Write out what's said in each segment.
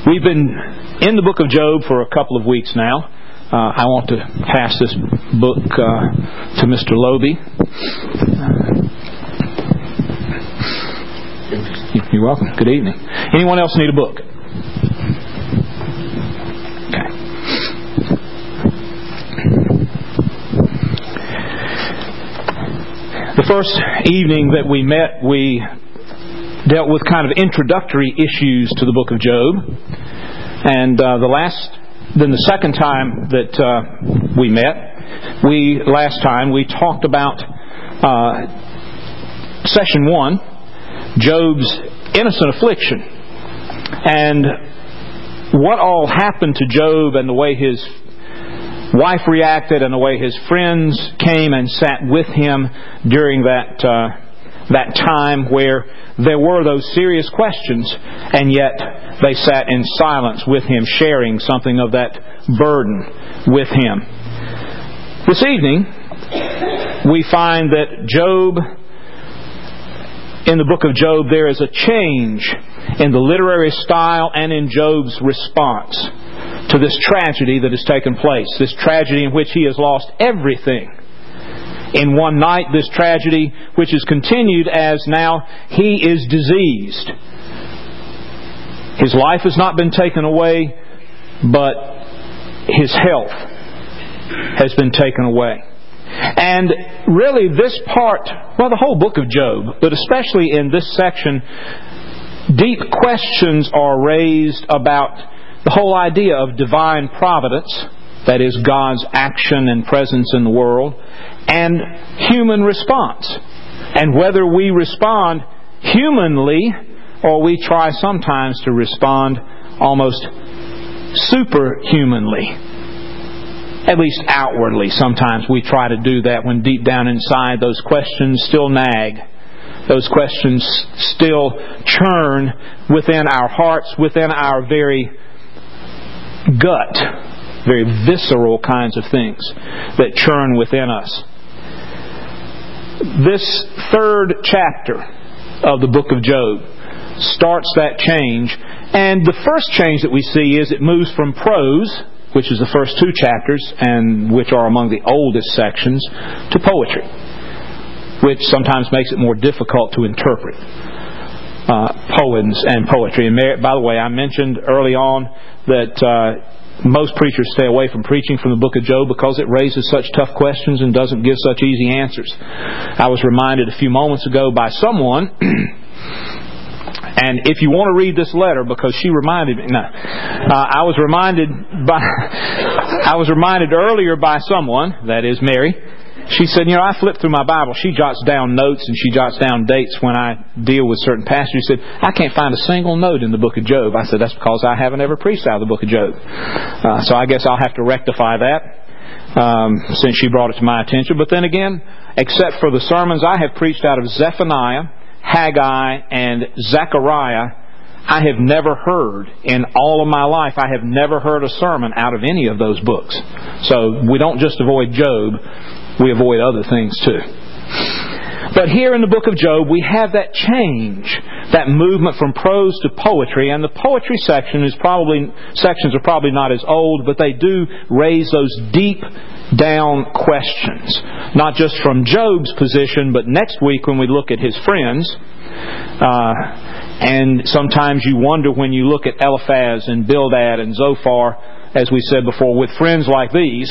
We've been in the book of Job for a couple of weeks now. I want to pass this book to Mr. Loby. You're welcome. Good evening. Anyone else need a book? Okay. The first evening that we met, we dealt with kind of introductory issues to the book of Job. And then the second time that we met, last time we talked about session 1, Job's innocent affliction, and what all happened to Job, and the way his wife reacted, and the way his friends came and sat with him during that time where there were those serious questions, and yet they sat in silence with him, sharing something of that burden with him. This evening, we find that in the book of Job, there is a change in the literary style and in Job's response to this tragedy that has taken place. This tragedy in which he has lost everything in one night. This tragedy which has continued as now he is diseased. His life has not been taken away, but his health has been taken away. And really this part, the whole book of Job, but especially in this section, deep questions are raised about the whole idea of divine providence, that is, God's action and presence in the world, and human response, and whether we respond humanly or we try sometimes to respond almost superhumanly. At least outwardly, sometimes we try to do that when deep down inside those questions still nag. Those questions still churn within our hearts, within our very gut, very visceral kinds of things that churn within us. This third chapter of the book of Job starts that change, and the first change that we see is it moves from prose, which is the first 2 chapters, and which are among the oldest sections, to poetry, which sometimes makes it more difficult to interpret poems and poetry. And by the way, I mentioned early on that most preachers stay away from preaching from the book of Job because it raises such tough questions and doesn't give such easy answers. I was reminded a few moments ago by someone, and if you want to read this letter, because she reminded me, I was reminded earlier by someone, that is Mary. She said, I flip through my Bible. She jots down notes and she jots down dates when I deal with certain passages. She said, I can't find a single note in the book of Job. I said, that's because I haven't ever preached out of the book of Job. So I guess I'll have to rectify that since she brought it to my attention. But then again, except for the sermons I have preached out of Zephaniah, Haggai, and Zechariah, I have never heard, in all of my life, I have never heard a sermon out of any of those books. So we don't just avoid Job, we avoid other things too. But here in the book of Job, we have that change, that movement from prose to poetry, and the poetry sections are probably not as old, but they do raise those deep down questions, not just from Job's position, but next week when we look at his friends. And sometimes you wonder when you look at Eliphaz and Bildad and Zophar, as we said before, with friends like these,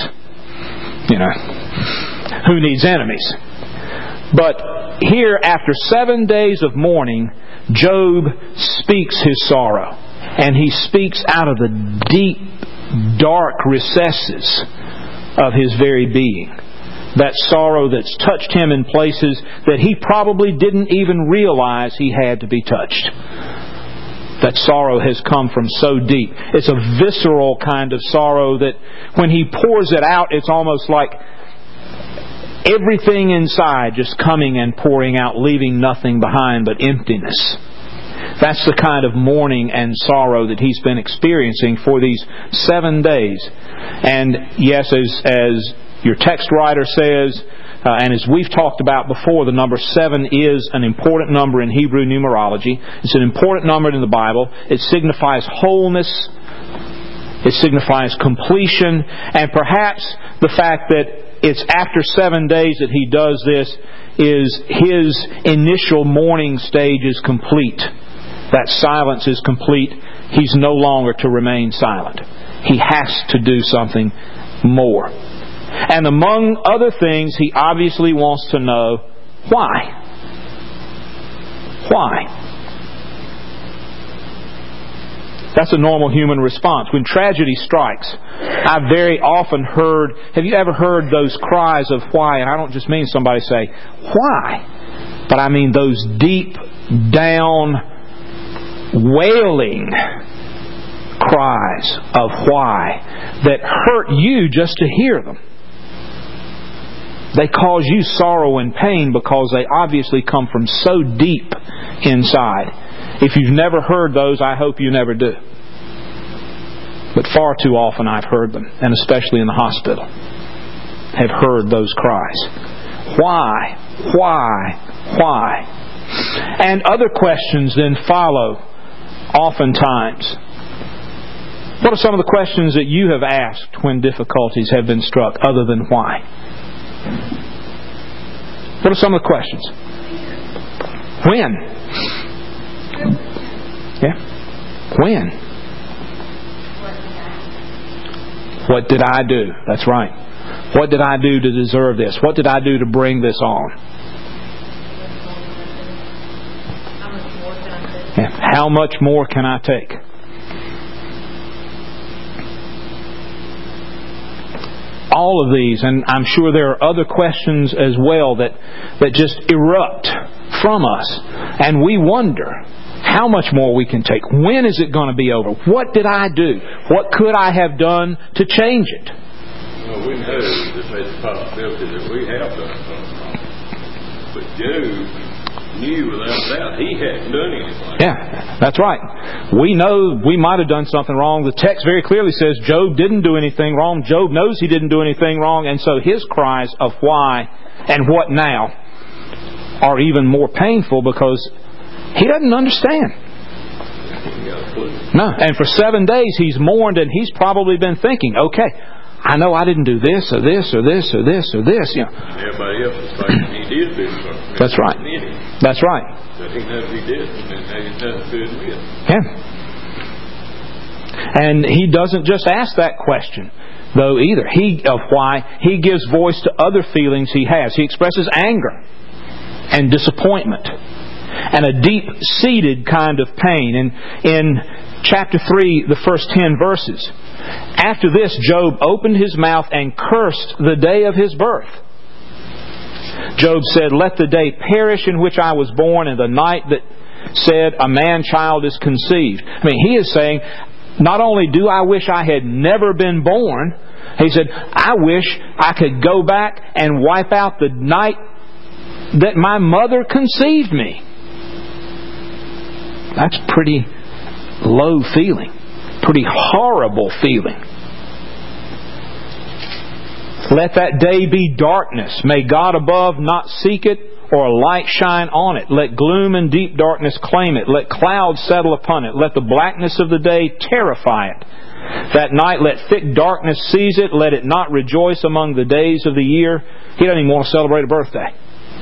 who needs enemies? But here, after 7 days of mourning, Job speaks his sorrow, and he speaks out of the deep, dark recesses of his very being. That sorrow that's touched him in places that he probably didn't even realize he had to be touched. That sorrow has come from so deep. It's a visceral kind of sorrow that when he pours it out, it's almost like everything inside just coming and pouring out, leaving nothing behind but emptiness. That's the kind of mourning and sorrow that he's been experiencing for these 7 days. And yes, as your text writer says, And as we've talked about before, the number 7 is an important number in Hebrew numerology. It's an important number in the Bible. It signifies wholeness. It signifies completion. And perhaps the fact that it's after 7 days that He does this is His initial mourning stage is complete. That silence is complete. He's no longer to remain silent. He has to do something more. And among other things, He obviously wants to know why. Why? That's a normal human response. When tragedy strikes, I've very often heard, have you ever heard those cries of why? And I don't just mean somebody say, why? But I mean those deep down wailing cries of why that hurt you just to hear them. They cause you sorrow and pain because they obviously come from so deep inside. If you've never heard those, I hope you never do. But far too often I've heard them, and especially in the hospital, have heard those cries. Why? Why? Why? And other questions then follow oftentimes. What are some of the questions that you have asked when difficulties have been struck other than why? What are some of the questions? When? Yeah. When? What did I do? That's right. What did I do to deserve this? What did I do to bring this on? Yeah. How much more can I take? All of these, and I'm sure there are other questions as well that just erupt from us. And we wonder how much more we can take. When is it going to be over? What did I do? What could I have done to change it? Well, we know that there's a possibility that we have done something wrong. But Job knew without doubt he hadn't done anything. Yeah, that's right. We know we might have done something wrong. The text very clearly says Job didn't do anything wrong. Job knows he didn't do anything wrong. And so his cries of why and what now are even more painful because he doesn't understand. No. And for 7 days he's mourned and he's probably been thinking, okay, I know I didn't do this or this or this or this or this. You know. Everybody else is thinking he did do something. That's right. That's right. But he knows he did, and there's nothing to admit. Yeah. And he doesn't just ask that question, though, either. Of why. He gives voice to other feelings he has. He expresses anger and disappointment and a deep-seated kind of pain. And in chapter 3, the first 10 verses, after this, Job opened his mouth and cursed the day of his birth. Job said, "Let the day perish in which I was born, and the night that said a man-child is conceived." I mean, he is saying, not only do I wish I had never been born, he said, I wish I could go back and wipe out the night that my mother conceived me. That's pretty low feeling. Pretty horrible feeling. Let that day be darkness. May God above not seek it, or a light shine on it. Let gloom and deep darkness claim it. Let clouds settle upon it. Let the blackness of the day terrify it. That night let thick darkness seize it. Let it not rejoice among the days of the year. He doesn't even want to celebrate a birthday.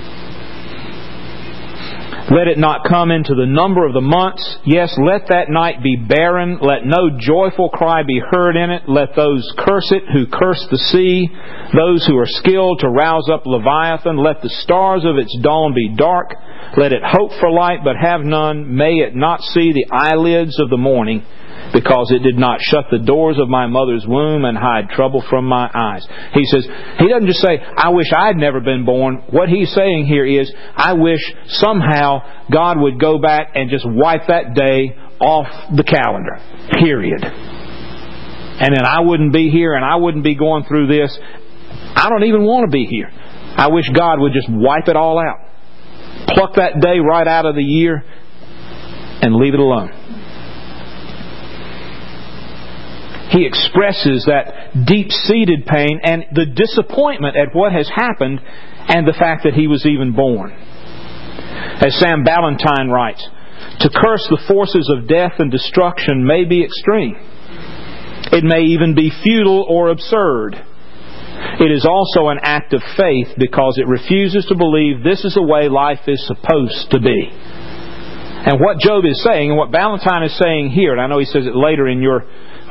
Let it not come into the number of the months. Yes, let that night be barren. Let no joyful cry be heard in it. Let those curse it who curse the sea. Those who are skilled to rouse up Leviathan. Let the stars of its dawn be dark. Let it hope for light but have none. May it not see the eyelids of the morning, because it did not shut the doors of my mother's womb and hide trouble from my eyes. He says, he doesn't just say, I wish I'd never been born. What he's saying here is, I wish somehow God would go back and just wipe that day off the calendar. Period. And then I wouldn't be here and I wouldn't be going through this. I don't even want to be here. I wish God would just wipe it all out. Pluck that day right out of the year and leave it alone. He expresses that deep-seated pain and the disappointment at what has happened and the fact that he was even born. As Sam Ballantyne writes, to curse the forces of death and destruction may be extreme. It may even be futile or absurd. It is also an act of faith because it refuses to believe this is the way life is supposed to be. And what Job is saying, and what Ballantyne is saying here, and I know he says it later in your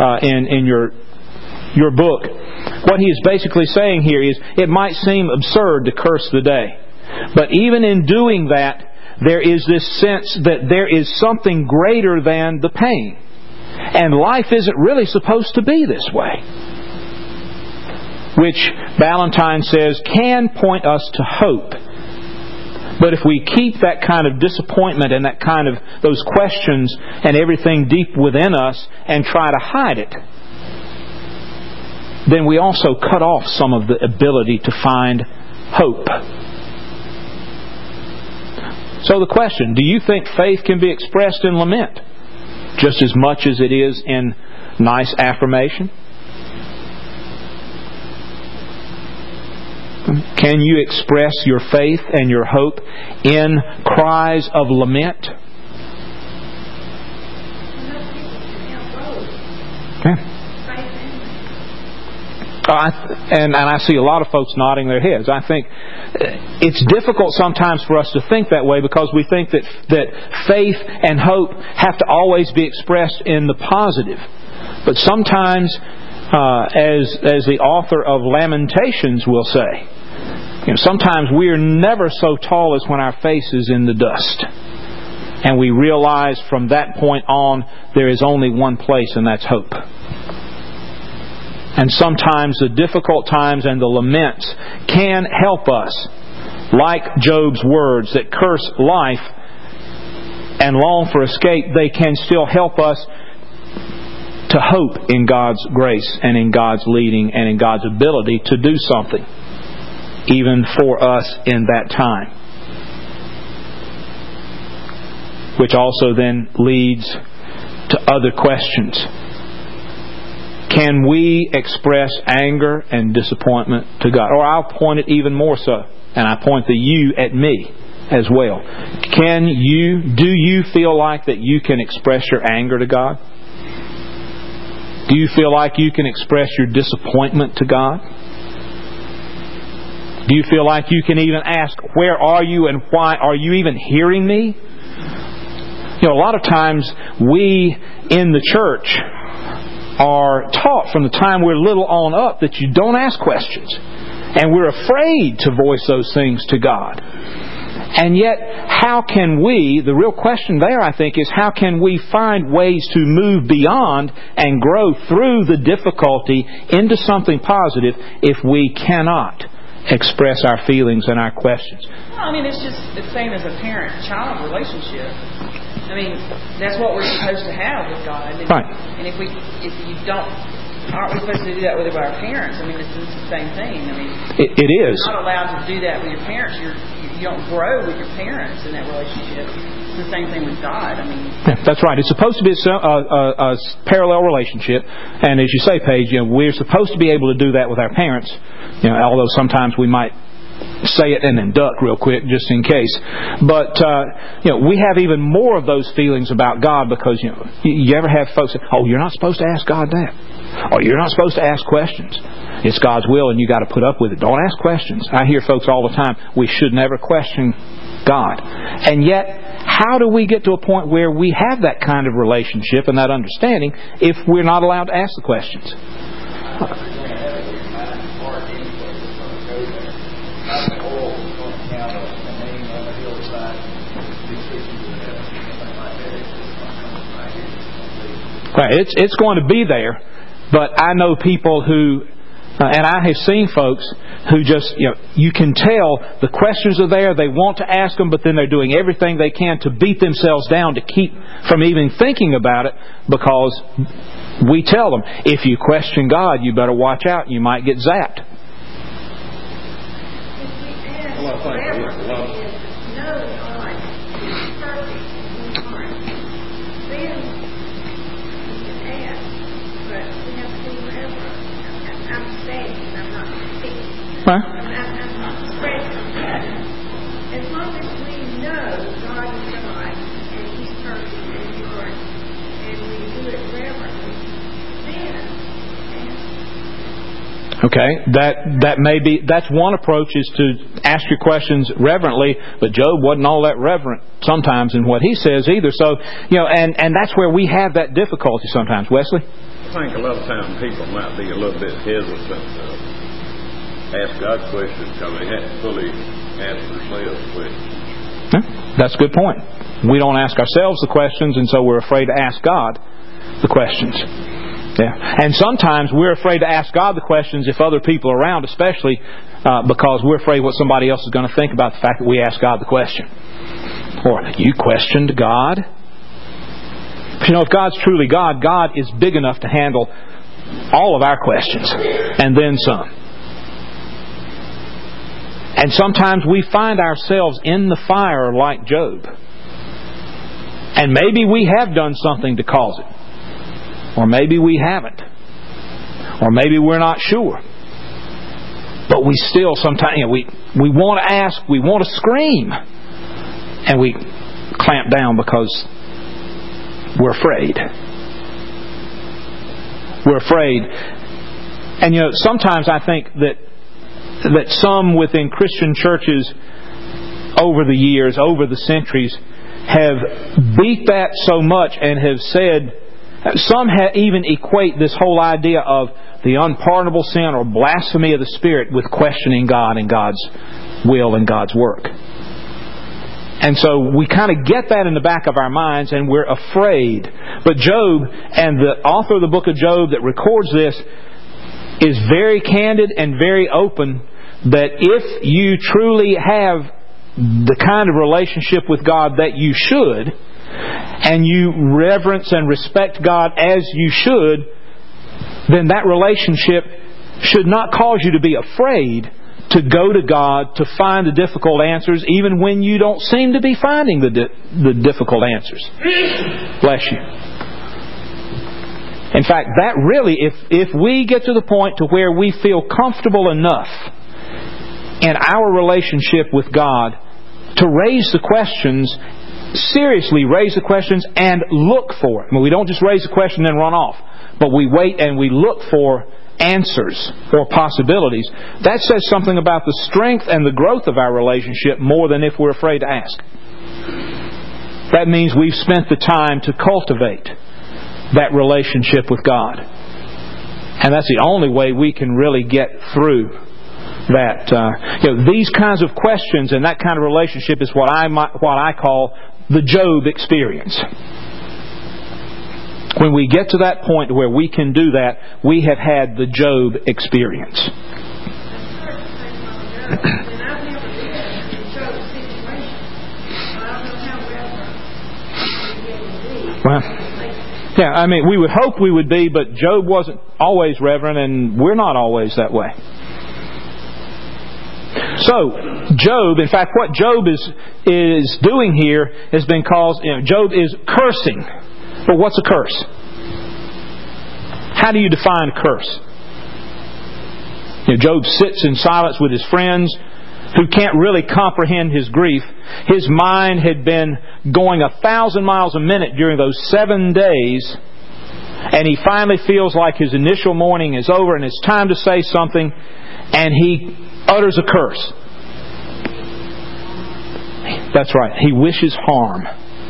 book, what he is basically saying here is it might seem absurd to curse the day. But even in doing that, there is this sense that there is something greater than the pain. And life isn't really supposed to be this way. Which Ballantyne says can point us to hope. But if we keep that kind of disappointment and that kind of those questions and everything deep within us and try to hide it, then we also cut off some of the ability to find hope. So the question, do you think faith can be expressed in lament just as much as it is in nice affirmation? Can you express your faith and your hope in cries of lament? Okay. And I see a lot of folks nodding their heads. I think it's difficult sometimes for us to think that way because we think that faith and hope have to always be expressed in the positive. But sometimes, as the author of Lamentations will say, sometimes we are never so tall as when our face is in the dust. And we realize from that point on there is only one place, and that's hope. And sometimes the difficult times and the laments can help us, like Job's words that curse life and long for escape, they can still help us to hope in God's grace and in God's leading and in God's ability to do something, even for us in that time. Which also then leads to other questions. Can we express anger and disappointment to God? Or I'll point it even more so, and I point the you at me as well. Do you feel like that you can express your anger to God? Do you feel like you can express your disappointment to God? Do you feel like you can even ask, where are you and why? Are you even hearing me? A lot of times we in the church are taught from the time we're little on up that you don't ask questions. And we're afraid to voice those things to God. And yet, how can we, the real question there I think is, how can we find ways to move beyond and grow through the difficulty into something positive if we cannot express our feelings and our questions? Well, it's just the same as a parent-child relationship. That's what we're supposed to have with God. Right. And if you don't, aren't we supposed to do that with our parents? It's the same thing. It is. You're not allowed to do that with your parents. You don't grow with your parents in that relationship. It's the same thing with God. Yeah, that's right. It's supposed to be a parallel relationship. And as you say, Paige, we're supposed to be able to do that with our parents. Although sometimes we might say it and then duck real quick just in case. But we have even more of those feelings about God because you ever have folks say, "Oh, you're not supposed to ask God that," or "You're not supposed to ask questions. It's God's will, and you got to put up with it. Don't ask questions." I hear folks all the time, "We should never question God," and yet, how do we get to a point where we have that kind of relationship and that understanding if we're not allowed to ask the questions? Right, it's going to be there, but I know people who, and I have seen folks who just, you can tell the questions are there, they want to ask them, but then they're doing everything they can to beat themselves down to keep from even thinking about it, because we tell them, if you question God, you better watch out, you might get zapped. Huh? As long as we know God is God and He's perfect and pure, and we do it reverently, then. Okay, that's one approach, is to ask your questions reverently, but Job wasn't all that reverent sometimes in what he says either. So, and that's where we have that difficulty sometimes. Wesley? I think a lot of times people might be a little bit hesitant to ask God questions because they hadn't fully asked themselves questions. That's a good point. We don't ask ourselves the questions, and so we're afraid to ask God the questions. Yeah. And sometimes we're afraid to ask God the questions if other people are around, especially because we're afraid what somebody else is going to think about the fact that we asked God the question. Or, you questioned God? But if God's truly God, God is big enough to handle all of our questions, and then some. And sometimes we find ourselves in the fire like Job. And maybe we have done something to cause it. Or maybe we haven't. Or maybe we're not sure. But we still sometimes, we want to ask, we want to scream. And we clamp down because we're afraid. We're afraid. And sometimes I think that some within Christian churches over the years, over the centuries, have beat that so much and have said, some even equate this whole idea of the unpardonable sin or blasphemy of the Spirit with questioning God and God's will and God's work. And so we kind of get that in the back of our minds, and we're afraid. But Job, and the author of the book of Job that records this, is very candid and very open that if you truly have the kind of relationship with God that you should, and you reverence and respect God as you should, then that relationship should not cause you to be afraid to go to God to find the difficult answers, even when you don't seem to be finding the difficult answers. Bless you. In fact, that really, if we get to the point to where we feel comfortable enough in our relationship with God to raise the questions, seriously raise the questions and look for it. I mean, we don't just raise the question and then run off, but we wait and we look for answers or possibilities. That says something about the strength and the growth of our relationship more than if we're afraid to ask. That means we've spent the time to cultivate that relationship with God. And that's the only way we can really get through that. These kinds of questions and that kind of relationship is what I call the Job experience. When we get to that point where we can do that, we have had the Job experience. Well, yeah, I mean, we would hope we would be, but Job wasn't always reverent, and we're not always that way. So, Job, in fact, what Job is doing here has been called, Job is cursing. But what's a curse? How do you define a curse? Job sits in silence with his friends who can't really comprehend his grief. His mind had been going 1,000 miles a minute during those 7 days, and he finally feels like his initial mourning is over and it's time to say something, and he utters a curse. That's right. He wishes harm.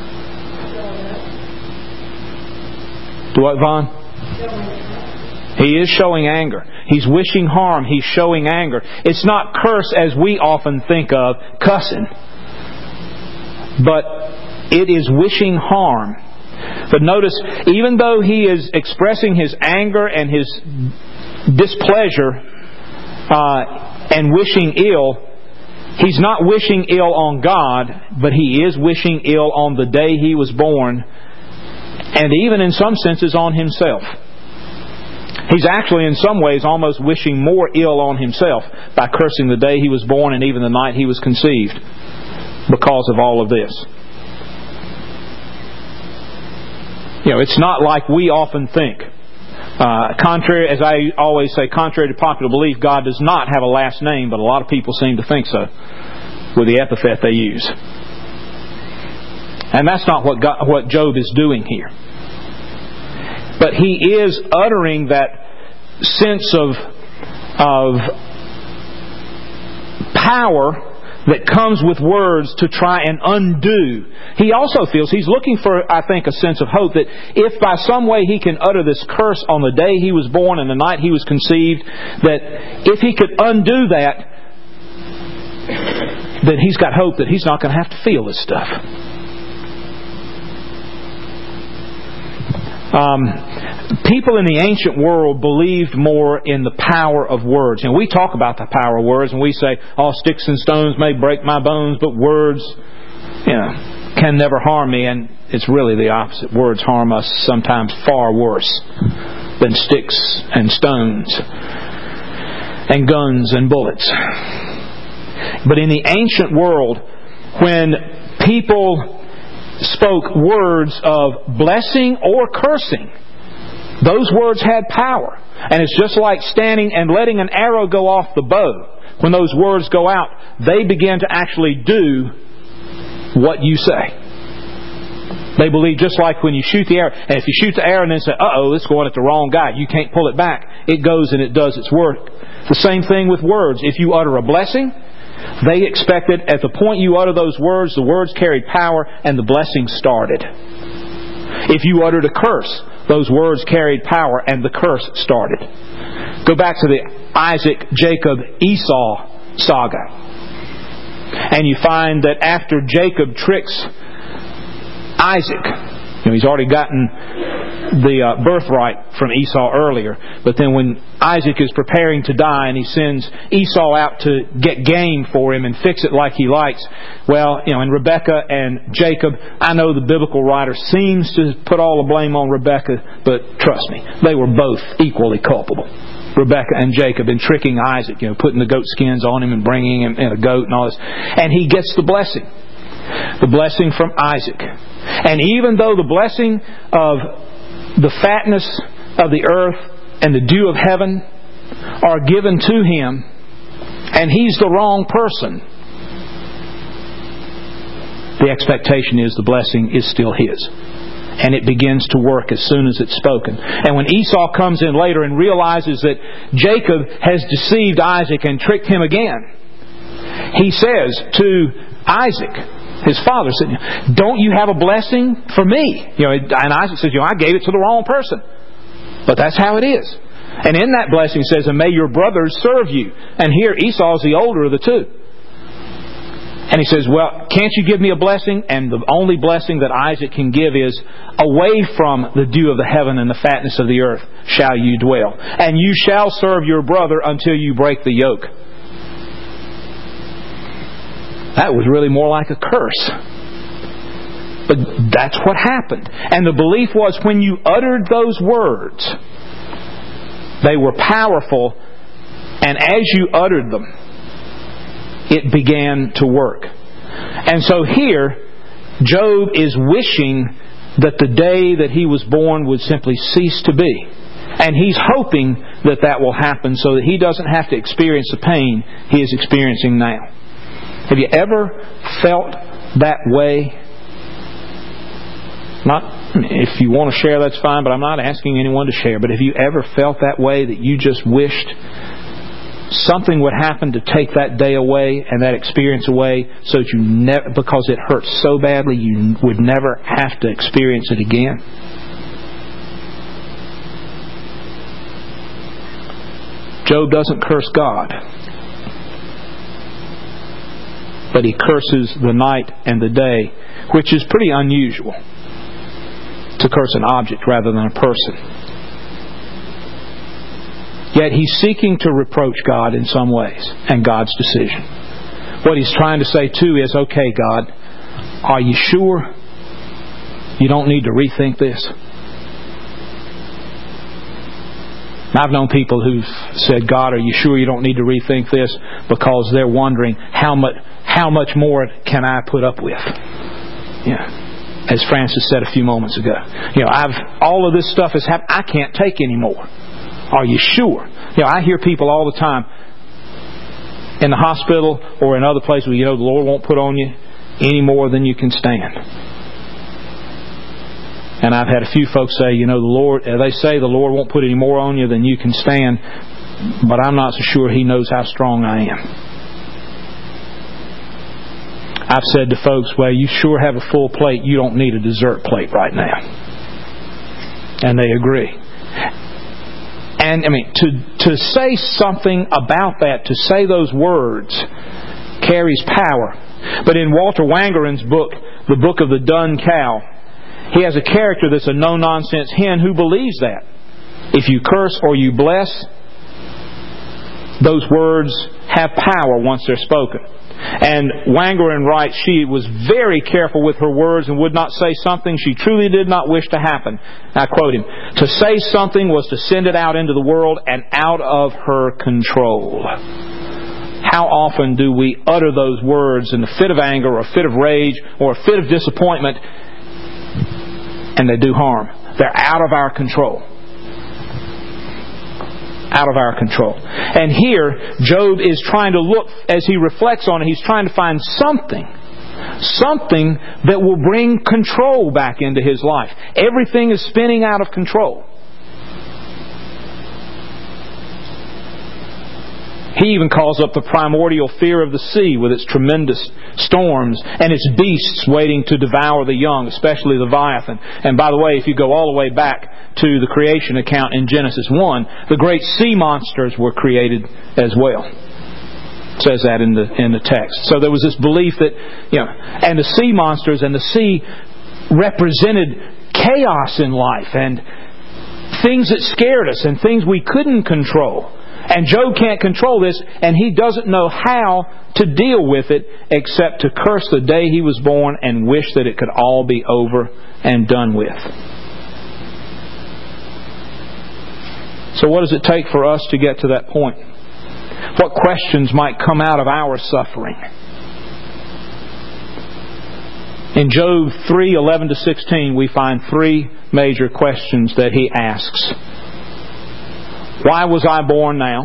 Do what, Vaughn? He is showing anger. He's wishing harm. He's showing anger. It's not curse as we often think of, cussing. But it is wishing harm. But notice, even though he is expressing his anger and his displeasure and wishing ill, he's not wishing ill on God, but he is wishing ill on the day he was born, and even in some senses on himself. He's actually in some ways almost wishing more ill on himself by cursing the day he was born and even the night he was conceived because of all of this. It's not like we often think. Contrary, as I always say, contrary to popular belief, God does not have a last name, but a lot of people seem to think so with the epithet they use. And that's not what Job is doing here. But he is uttering that sense of power that comes with words to try and undo. He also feels, he's looking for, I think, a sense of hope that if by some way he can utter this curse on the day he was born and the night he was conceived, that if he could undo that, then he's got hope that he's not going to have to feel this stuff. People in the ancient world believed more in the power of words. We talk about the power of words, and we say, "Oh, sticks and stones may break my bones, but words, can never harm me." And it's really the opposite. Words harm us sometimes far worse than sticks and stones and guns and bullets. But in the ancient world, when people spoke words of blessing or cursing, those words had power. And it's just like standing and letting an arrow go off the bow. When those words go out, they begin to actually do what you say. They believe just like when you shoot the arrow. And if you shoot the arrow and then say, "Uh-oh, it's going at the wrong guy," you can't pull it back. It goes and it does its work. The same thing with words. If you utter a blessing, they expected at the point you utter those words, the words carried power and the blessing started. If you uttered a curse, those words carried power and the curse started. Go back to the Isaac, Jacob, Esau saga. And you find that after Jacob tricks Isaac, he's already gotten the birthright from Esau earlier. But then when Isaac is preparing to die and he sends Esau out to get game for him and fix it like he likes, and Rebekah and Jacob, I know the biblical writer seems to put all the blame on Rebekah, but trust me, they were both equally culpable. Rebekah and Jacob in tricking Isaac, putting the goat skins on him and bringing him in a goat and all this. And he gets the blessing from Isaac. And even though the blessing of the fatness of the earth and the dew of heaven are given to him, and he's the wrong person, the expectation is the blessing is still his. And it begins to work as soon as it's spoken. And when Esau comes in later and realizes that Jacob has deceived Isaac and tricked him again, he says to Isaac, his father, said, "Don't you have a blessing for me?" And Isaac says, "I gave it to the wrong person." But that's how it is. And in that blessing it says, "And may your brothers serve you." And here Esau is the older of the two. And he says, "Well, can't you give me a blessing?" And the only blessing that Isaac can give is, "Away from the dew of the heaven and the fatness of the earth shall you dwell. And you shall serve your brother until you break the yoke." That was really more like a curse. But that's what happened. And the belief was when you uttered those words, they were powerful, and as you uttered them, it began to work. And so here, Job is wishing that the day that he was born would simply cease to be. And he's hoping that that will happen so that he doesn't have to experience the pain he is experiencing now. Have you ever felt that way? If you want to share, that's fine, but I'm not asking anyone to share. But have you ever felt that way, that you just wished something would happen to take that day away and that experience away, so that you never, because it hurts so badly, you would never have to experience it again? Job doesn't curse God, but he curses the night and the day, which is pretty unusual, to curse an object rather than a person. Yet he's seeking to reproach God in some ways and God's decision. What he's trying to say too is, "Okay, God, are you sure you don't need to rethink this?" I've known people who've said, "God, are you sure you don't need to rethink this?" because they're wondering, how much more can I put up with? Yeah. As Francis said a few moments ago. All of this stuff has happened. I can't take anymore. Are you sure? I hear people all the time in the hospital or in other places where the Lord won't put on you any more than you can stand. And I've had a few folks say, they say the Lord won't put any more on you than you can stand, but I'm not so sure He knows how strong I am. I've said to folks, well, you sure have a full plate. You don't need a dessert plate right now. And they agree. And to say something about that, to say those words, carries power. But in Walter Wangerin's book, The Book of the Dun Cow, he has a character that's a no-nonsense hen who believes that. If you curse or you bless, those words have power once they're spoken. And Wangerin writes, she was very careful with her words and would not say something she truly did not wish to happen. I quote him, to say something was to send it out into the world and out of her control. How often do we utter those words in a fit of anger or a fit of rage or a fit of disappointment, and they do harm? They're out of our control. Out of our control. And here, Job is trying to look, as he reflects on it, he's trying to find something that will bring control back into his life. Everything is spinning out of control. He even calls up the primordial fear of the sea with its tremendous storms and its beasts waiting to devour the young, especially Leviathan. And by the way, if you go all the way back to the creation account in Genesis 1, the great sea monsters were created as well. It says that in the text. So there was this belief that, and the sea monsters and the sea represented chaos in life and things that scared us and things we couldn't control. And Job can't control this, and he doesn't know how to deal with it except to curse the day he was born and wish that it could all be over and done with. So what does it take for us to get to that point? What questions might come out of our suffering? In Job 3:11-16, we find three major questions that he asks. Why was I born now?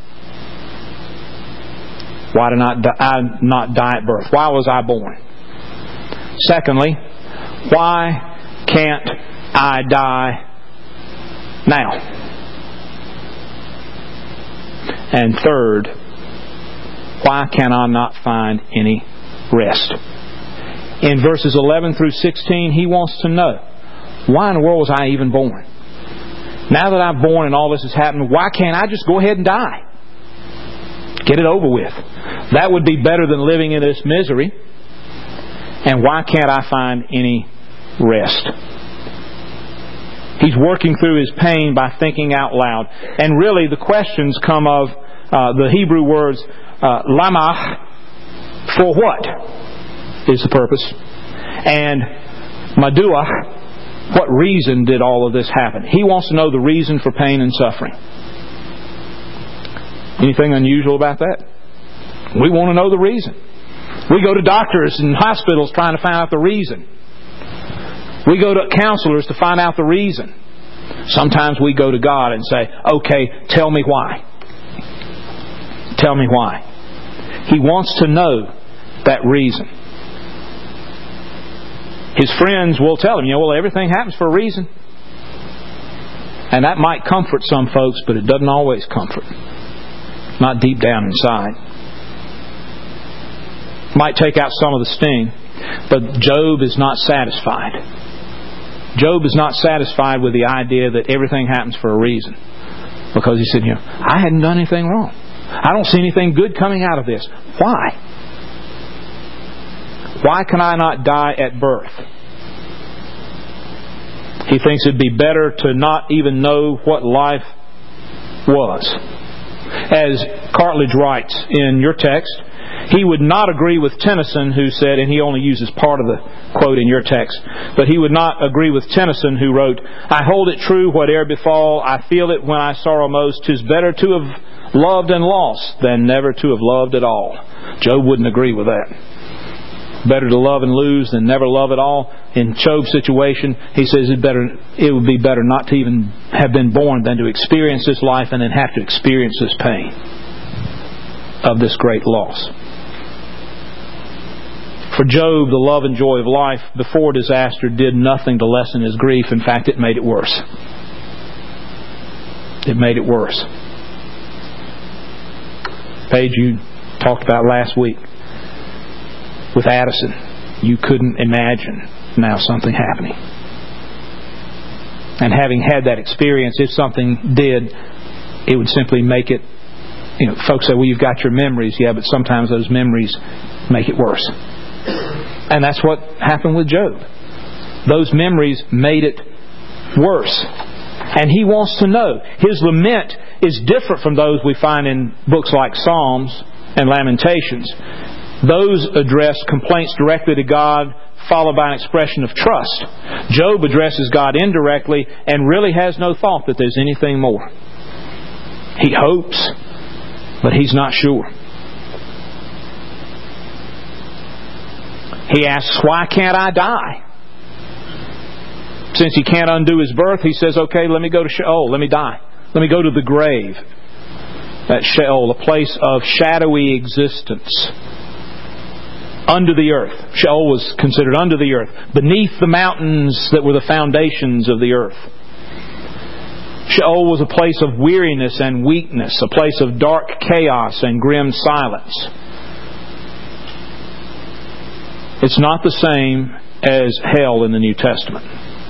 Why did I not die at birth? Why was I born? Secondly, why can't I die now? And third, why can I not find any rest? In verses 11 through 16, he wants to know, why in the world was I even born? Now that I'm born and all this has happened, why can't I just go ahead and die? Get it over with. That would be better than living in this misery. And why can't I find any rest? He's working through his pain by thinking out loud. And really the questions come of the Hebrew words, lamach, for what is the purpose? And madua, what reason did all of this happen? He wants to know the reason for pain and suffering. Anything unusual about that? We want to know the reason. We go to doctors and hospitals trying to find out the reason. We go to counselors to find out the reason. Sometimes we go to God and say, okay, tell me why. Tell me why. He wants to know that reason. His friends will tell him, well, everything happens for a reason. And that might comfort some folks, but it doesn't always comfort. Not deep down inside. Might take out some of the sting, but Job is not satisfied. Job is not satisfied with the idea that everything happens for a reason. Because he said, I hadn't done anything wrong. I don't see anything good coming out of this. Why? Why can I not die at birth? He thinks it'd be better to not even know what life was. As Cartledge writes in your text, he would not agree with Tennyson, who said, and he only uses part of the quote in your text, but he would not agree with Tennyson, who wrote, I hold it true, whate'er befall, I feel it when I sorrow most, 'tis better to have loved and lost than never to have loved at all. Job wouldn't agree with that. Better to love and lose than never love at all. in Job's situation, he says it would be better not to even have been born than to experience this life and then have to experience this pain of this great loss. For Job, the love and joy of life before disaster did nothing to lessen his grief. In fact, it made it worse. It made it worse. Paige, you talked about last week with Addison. You couldn't imagine now something happening. And having had that experience, if something did, it would simply make it, folks say, well, you've got your memories. Yeah, but sometimes those memories make it worse. And that's what happened with Job. Those memories made it worse. And he wants to know. His lament is different from those we find in books like Psalms and Lamentations. Those address complaints directly to God, followed by an expression of trust. Job addresses God indirectly and really has no thought that there's anything more. He hopes, but he's not sure. He asks, why can't I die? Since he can't undo his birth, he says, okay, let me go to Sheol. Let me die. Let me go to the grave. That Sheol, a place of shadowy existence. Under the earth. Sheol was considered under the earth. Beneath the mountains that were the foundations of the earth. Sheol was a place of weariness and weakness. A place of dark chaos and grim silence. It's not the same as hell in the New Testament.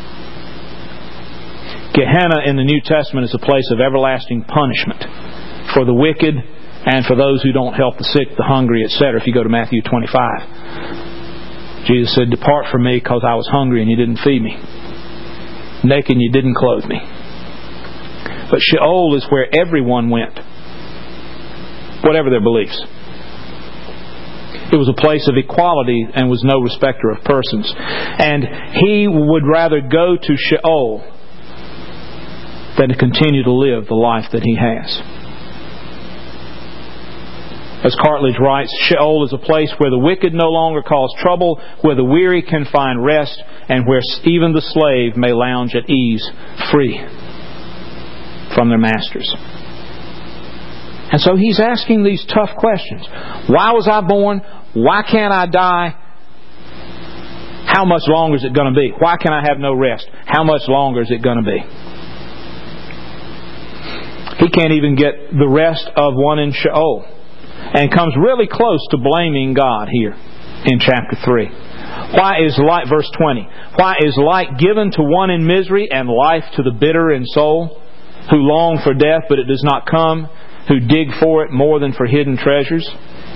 Gehenna in the New Testament is a place of everlasting punishment for the wicked and for those who don't help the sick, the hungry, etc. If you go to Matthew 25. Jesus said, depart from me because I was hungry and you didn't feed me. Naked and you didn't clothe me. But Sheol is where everyone went. Whatever their beliefs. It was a place of equality and was no respecter of persons. And he would rather go to Sheol than to continue to live the life that he has. As Cartledge writes, Sheol is a place where the wicked no longer cause trouble, where the weary can find rest, and where even the slave may lounge at ease, free from their masters. And so he's asking these tough questions. Why was I born? Why can't I die? How much longer is it going to be? Why can I have no rest? How much longer is it going to be? He can't even get the rest of one in Sheol. And comes really close to blaming God here in chapter 3. Why is light, verse 20, why is light given to one in misery and life to the bitter in soul, who long for death but it does not come, who dig for it more than for hidden treasures?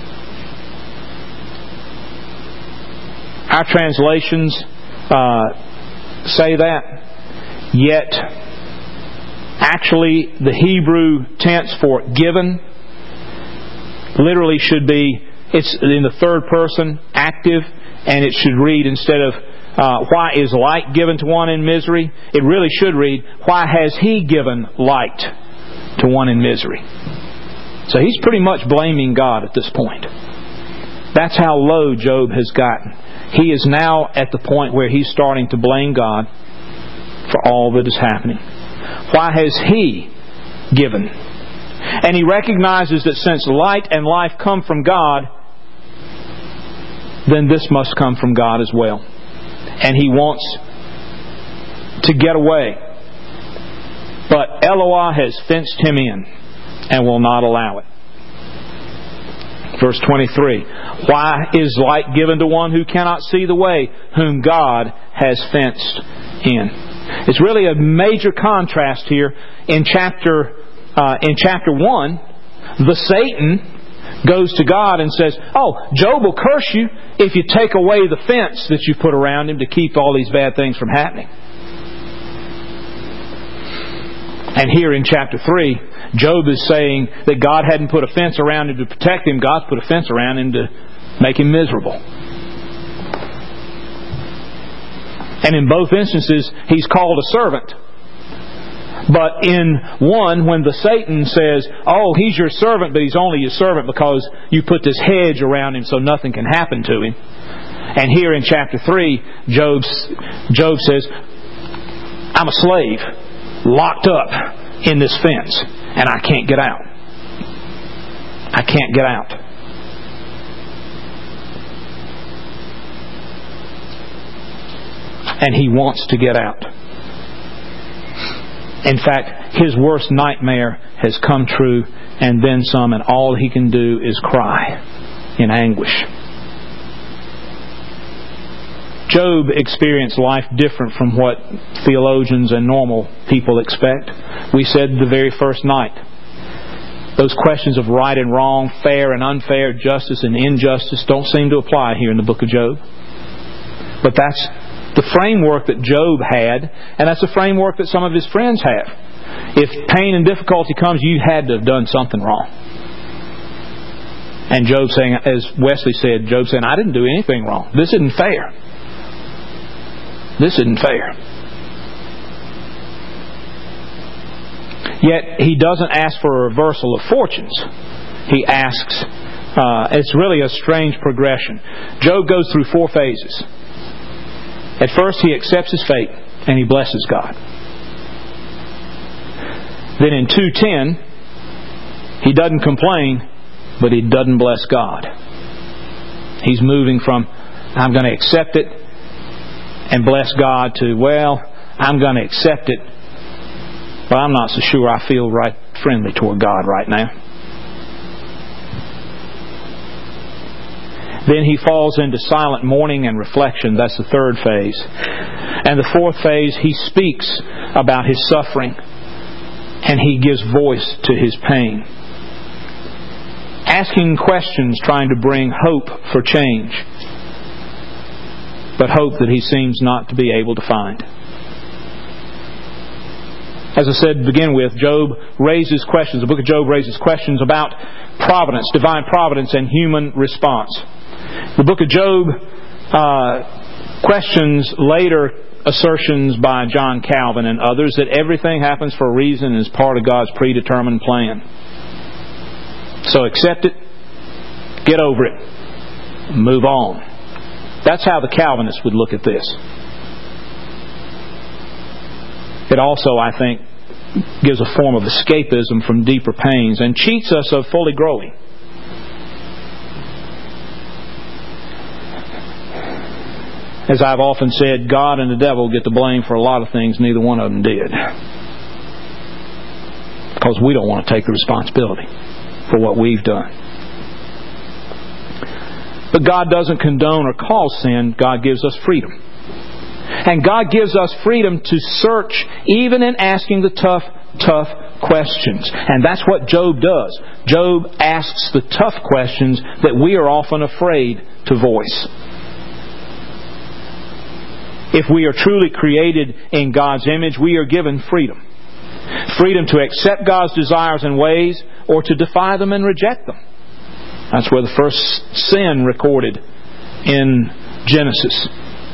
Our translations say that, yet actually the Hebrew tense for given literally should be, it's in the third person, active, and it should read instead of why is light given to one in misery, it really should read, why has He given light to one in misery? So he's pretty much blaming God at this point. That's how low Job has gotten. He is now at the point where he's starting to blame God for all that is happening. Why has He given? And he recognizes that since light and life come from God, then this must come from God as well. And he wants to get away. But Eloah has fenced him in and will not allow it. Verse 23. Why is light given to one who cannot see the way, whom God has fenced in? It's really a major contrast here. In chapter 1, the Satan goes to God and says, oh, Job will curse you if you take away the fence that you put around him to keep all these bad things from happening. And here in chapter 3, Job is saying that God hadn't put a fence around him to protect him. God's put a fence around him to make him miserable. And in both instances, he's called a servant. But in one, when the Satan says, oh, he's your servant, but he's only your servant because you put this hedge around him so nothing can happen to him. And here in chapter 3, Job says, I'm a slave, locked up in this fence, and I can't get out. I can't get out. And he wants to get out. In fact, his worst nightmare has come true and then some, and all he can do is cry in anguish. Job experienced life different from what theologians and normal people expect. We said the very first night, those questions of right and wrong, fair and unfair, justice and injustice don't seem to apply here in the book of Job. But that's the framework that Job had, and that's the framework that some of his friends have. If pain and difficulty comes, you had to have done something wrong. And Job saying, as Wesley said, Job saying, I didn't do anything wrong. This isn't fair. This isn't fair. Yet he doesn't ask for a reversal of fortunes. He asks, it's really a strange progression. Job goes through 4 phases. At first he accepts his fate and he blesses God. Then in 2:10, he doesn't complain, but he doesn't bless God. He's moving from, I'm going to accept it and bless God, to, well, I'm going to accept it, but I'm not so sure I feel right friendly toward God right now. Then he falls into silent mourning and reflection. That's the 3rd phase. And the 4th phase, he speaks about his suffering and he gives voice to his pain. Asking questions, trying to bring hope for change, but hope that he seems not to be able to find. As I said to begin with, Job raises questions. The book of Job raises questions about providence, divine providence, and human response. The book of Job questions later assertions by John Calvin and others that everything happens for a reason and is part of God's predetermined plan. So accept it, get over it, move on. That's how the Calvinists would look at this. It also, I think, gives a form of escapism from deeper pains and cheats us of fully growing. As I've often said, God and the devil get the blame for a lot of things neither one of them did. Because we don't want to take the responsibility for what we've done. But God doesn't condone or cause sin. God gives us freedom. And God gives us freedom to search even in asking the tough questions. And that's what Job does. Job asks the tough questions that we are often afraid to voice. If we are truly created in God's image, we are given freedom. Freedom to accept God's desires and ways or to defy them and reject them. That's where the first sin recorded in Genesis,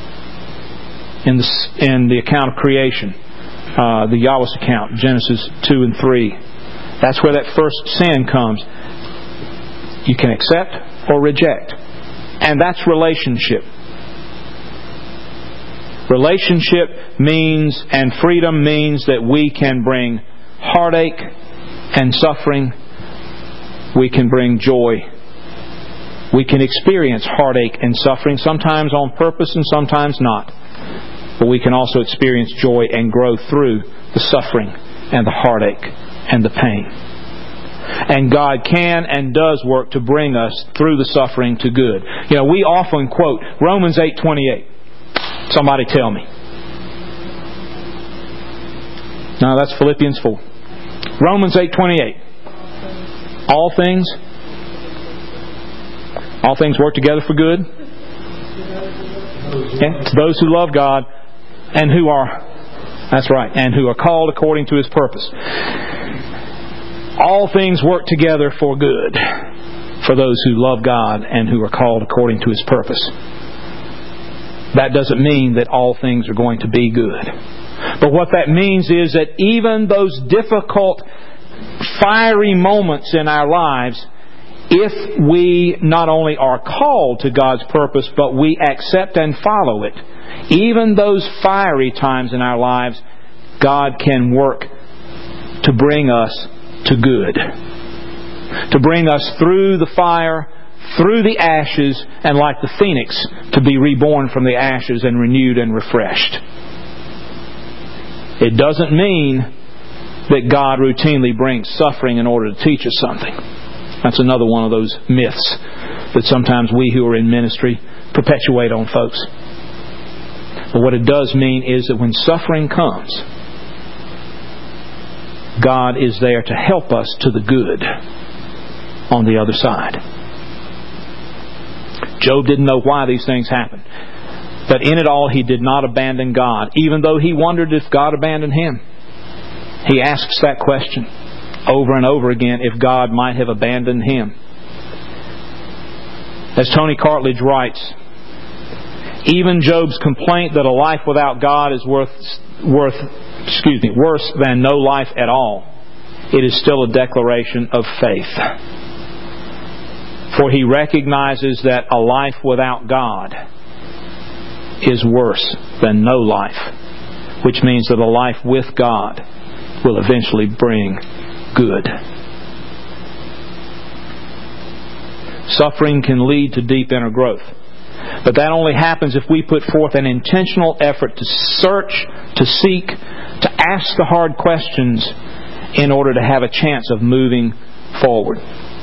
in the account of creation, the Yahweh's account, Genesis 2 and 3. That's where that first sin comes. You can accept or reject. And that's relationship. Relationship means, and freedom means, that we can bring heartache and suffering. We can bring joy. We can experience heartache and suffering, sometimes on purpose and sometimes not. But we can also experience joy and grow through the suffering and the heartache and the pain. And God can and does work to bring us through the suffering to good. You know, we often quote Romans 8:28. Somebody tell me. No, that's Philippians 4. Romans 8:28. All things work together for good. Yeah, to those who love God and who are, that's right, and who are called according to His purpose. All things work together for good for those who love God and who are called according to His purpose. That doesn't mean that all things are going to be good. But what that means is that even those difficult, fiery moments in our lives, if we not only are called to God's purpose, but we accept and follow it, even those fiery times in our lives, God can work to bring us to good. To bring us through the fire, through the ashes, and like the phoenix, to be reborn from the ashes and renewed and refreshed. It doesn't mean that God routinely brings suffering in order to teach us something. That's another one of those myths that sometimes we who are in ministry perpetuate on folks. But what it does mean is that when suffering comes, God is there to help us to the good on the other side. Job didn't know why these things happened. But in it all, he did not abandon God, even though he wondered if God abandoned him. He asks that question over and over again, if God might have abandoned him. As Tony Cartledge writes, even Job's complaint that a life without God is worse than no life at all, it is still a declaration of faith. For he recognizes that a life without God is worse than no life, which means that a life with God will eventually bring good. Suffering can lead to deep inner growth. But that only happens if we put forth an intentional effort to search, to seek, to ask the hard questions in order to have a chance of moving forward.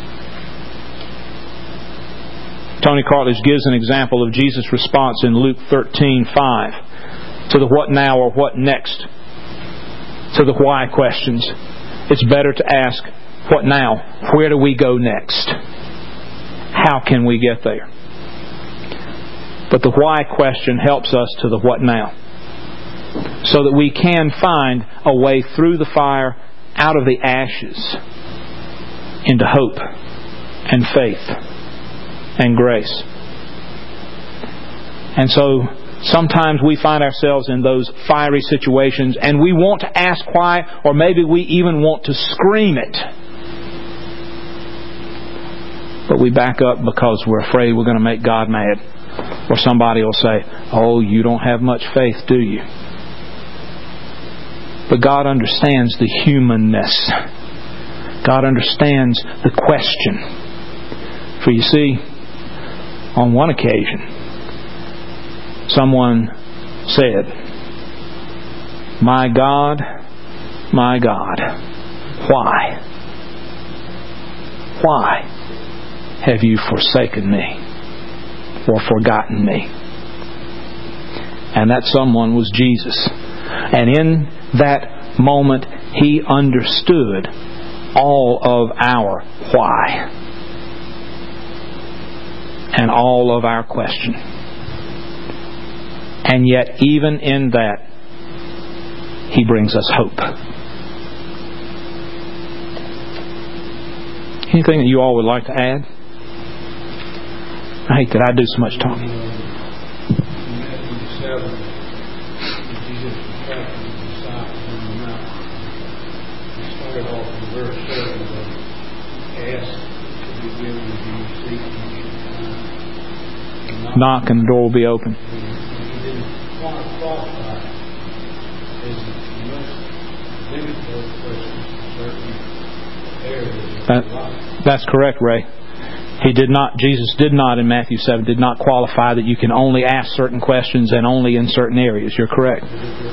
Tony Cartledge gives an example of Jesus' response in Luke 13:5 to the what now or what next, to the why questions. It's better to ask, what now? Where do we go next? How can we get there? But the why question helps us to the what now, so that we can find a way through the fire, out of the ashes, into hope and faith and grace. And so sometimes we find ourselves in those fiery situations and we want to ask why, or maybe we even want to scream it. But we back up because we're afraid we're going to make God mad. Or somebody will say, oh, you don't have much faith, do you? But God understands the humanness. God understands the question. For you see, on one occasion, someone said, my God, why have you forsaken me or forgotten me? And that someone was Jesus. And in that moment, He understood all of our why and all of our question. And yet, even in that, He brings us hope. Anything that you all would like to add? I hate that I do so much talking. In Matthew 7, Jesus was talking to the disciples on the mountain. He started off in verse 7 with, ask to be given to you, seek and you shall find. Knock and the door will be open. He didn't qualify as the most difficult question in certain areas of life. That's correct, Ray. Jesus did not in Matthew 7, did not qualify that you can only ask certain questions and only in certain areas. You're correct. What was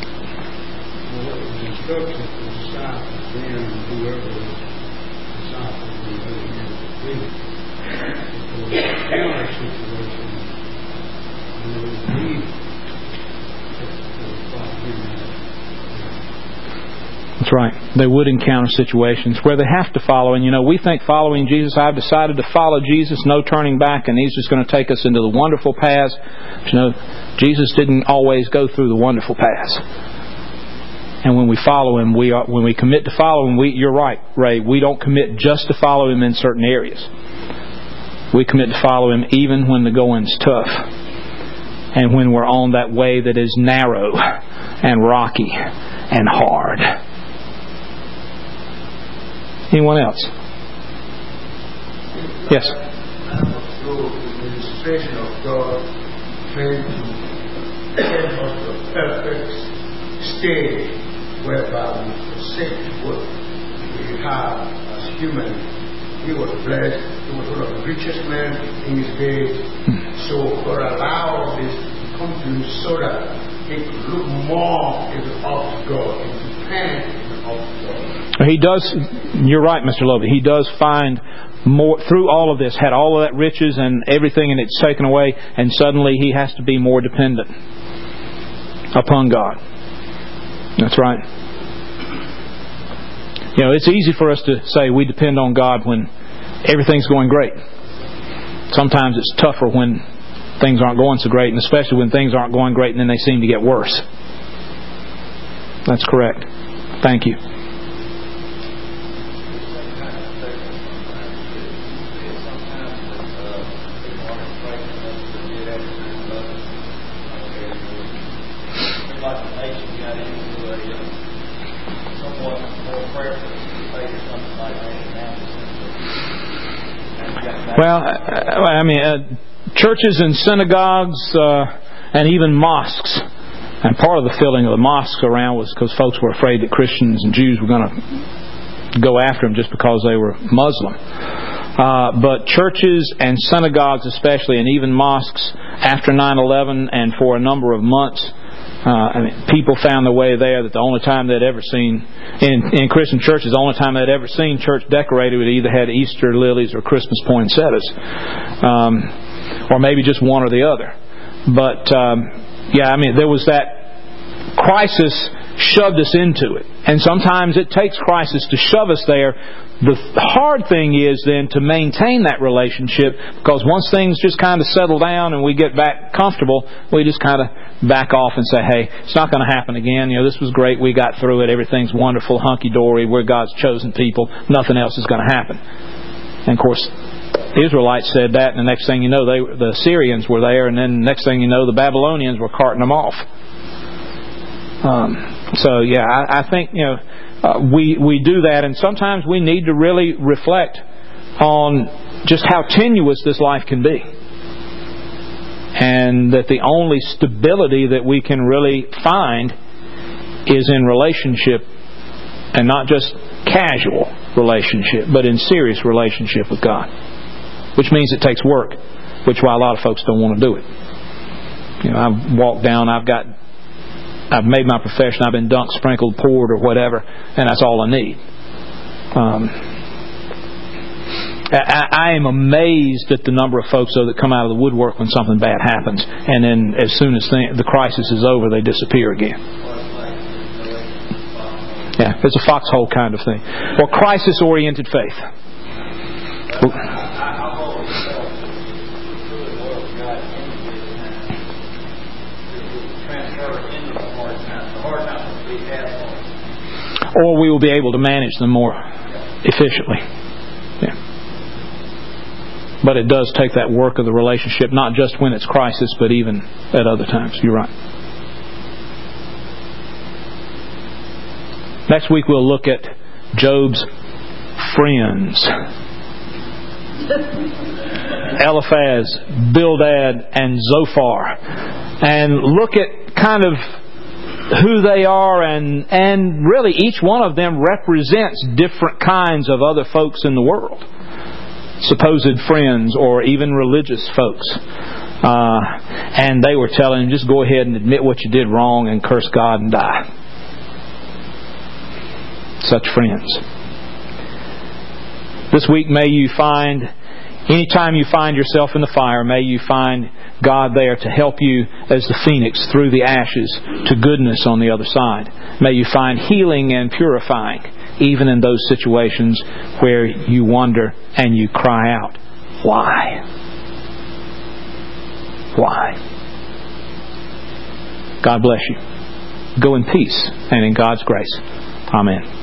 the instruction to the disciples then, and whoever was disciples were really here to be? If there was a counter situation, and there was need for following that. That's right. They would encounter situations where they have to follow. And we think following Jesus, I've decided to follow Jesus, no turning back, and He's just going to take us into the wonderful paths. But Jesus didn't always go through the wonderful paths. And when we follow Him, when we commit to follow Him, you're right, Ray, we don't commit just to follow Him in certain areas. We commit to follow Him even when the going's tough. And when we're on that way that is narrow and rocky and hard. Anyone else? Yes. So the administration of God trying to get us to a perfect stage whereby we forsake what we have as humans. He was blessed. He was one of the richest men in his day. So God allowed this to come to him so that he could look more into up to God, into depend up to God. He does. You're right, Mr. Lovey. He does find more through all of this. Had all of that riches and everything, and it's taken away, and suddenly he has to be more dependent upon God. That's right. You know, it's easy for us to say we depend on God when everything's going great. Sometimes it's tougher when things aren't going so great, and especially when things aren't going great and then they seem to get worse. That's correct. Thank you. Well, I mean, churches and synagogues and even mosques. And part of the filling of the mosques around was because folks were afraid that Christians and Jews were going to go after them just because they were Muslim. But churches and synagogues especially, and even mosques after 9/11 and for a number of months, people found their way there that the only time they'd ever seen, in Christian churches, the only time they'd ever seen church decorated would either had Easter lilies or Christmas poinsettias. Or maybe just one or the other. But, there was that crisis shoved us into it. And sometimes it takes crisis to shove us there. The hard thing is then to maintain that relationship, because once things just kind of settle down and we get back comfortable, we just kind of back off and say, hey, it's not going to happen again. You know, this was great. We got through it. Everything's wonderful, hunky-dory. We're God's chosen people. Nothing else is going to happen. And, of course, the Israelites said that, and the next thing you know, the Syrians were there, and then the next thing you know, the Babylonians were carting them off. I think, we do that, and sometimes we need to really reflect on just how tenuous this life can be. And that the only stability that we can really find is in relationship, and not just casual relationship, but in serious relationship with God. Which means it takes work, which is why a lot of folks don't want to do it. You know, I've walked down, I've made my profession, I've been dunked, sprinkled, poured, or whatever, and that's all I need. I am amazed at the number of folks, though, that come out of the woodwork when something bad happens, and then as soon as the crisis is over, they disappear again. Yeah, it's a foxhole kind of thing. Or crisis-oriented faith. Or we will be able to manage them more efficiently. Yeah. But it does take that work of the relationship, not just when it's crisis, but even at other times. You're right. Next week we'll look at Job's friends. Eliphaz, Bildad, and Zophar. And look at kind of who they are, and really each one of them represents different kinds of other folks in the world. Supposed friends or even religious folks. And they were telling him, just go ahead and admit what you did wrong and curse God and die. Such friends. This week may you find, anytime you find yourself in the fire, may you find God there to help you as the phoenix through the ashes to goodness on the other side. May you find healing and purifying even in those situations where you wonder and you cry out, why? Why? God bless you. Go in peace and in God's grace. Amen.